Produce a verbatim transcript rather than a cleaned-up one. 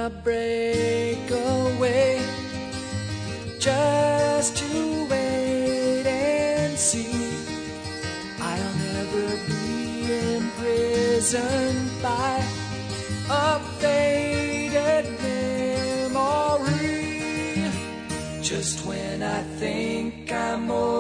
wanna break away just to wait and see. I'll never be imprisoned by a faded memory. Just when I think I'm over